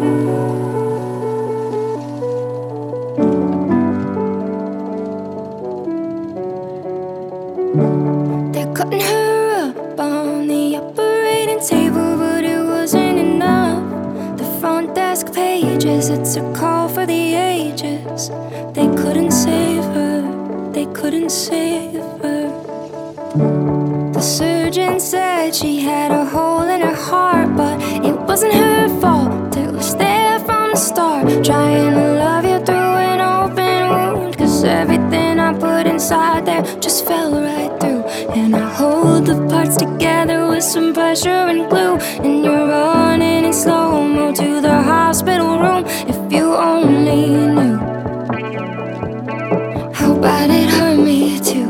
They're cutting her up on the operating table, but it wasn't enough. The front desk pages, it's a call for the ages. They couldn't save her, they couldn't save her. The surgeon said she had a hole in her heart, but it wasn't her fault. It was there from the start, trying to love you through an open wound. 'Cause everything I put inside there just fell right through. And I hold the parts together with some pressure and glue. And you're running in slow-mo to the hospital room. If you only knew how bad it hurt me too.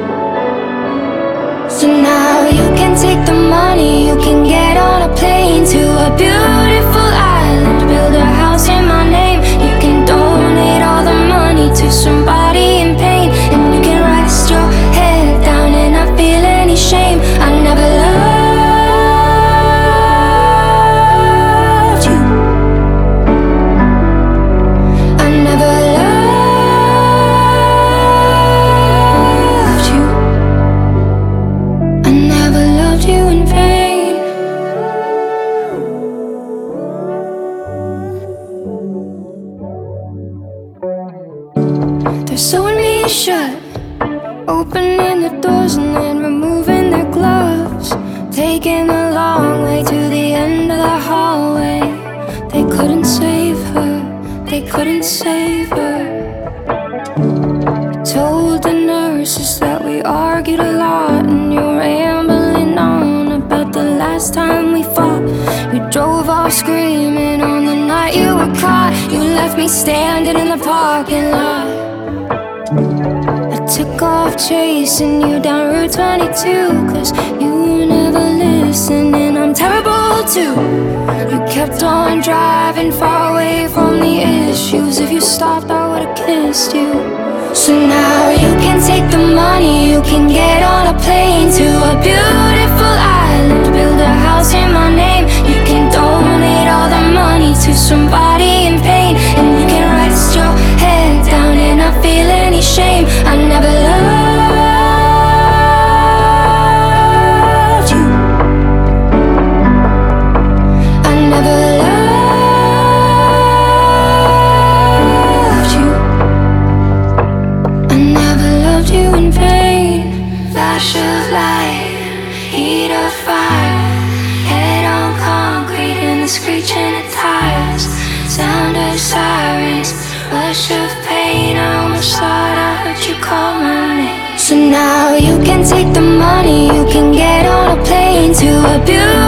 So now you can take the money, you can get on a plane to a beautiful island, build a house in my name. You can donate all the money to somebody in pain, and you can rest your head down and not feel any shame. I never loved you, I never loved you, I never loved you in vain. They're sewing me shut, opening the doors and then removing their gloves, taking the long way to the end of the hallway. They couldn't save her, they couldn't save her. I told the nurses that we argued a lot, and you're rambling on about the last time we fought. You drove off screaming on the night you were caught. You left me standing in the parking lot. I took off chasing you down Route 22, 'cause you never listened, and I'm terrible too. You kept on driving far away from the issues. If you stopped, I would've kissed you. So now you can take the money, you can get on a plane to a beautiful island, build a house in my name. You can donate all the money to somebody in pain, and you can rest your head down and not feel any shame. I never loved you, I never loved you, I never loved you in vain. Flash of light, heat of fire, head on concrete and the screeching of tires, sound of sirens, rush of pain. I almost thought I heard you call my name. So now you can take the money, you can get on a plane to a beautiful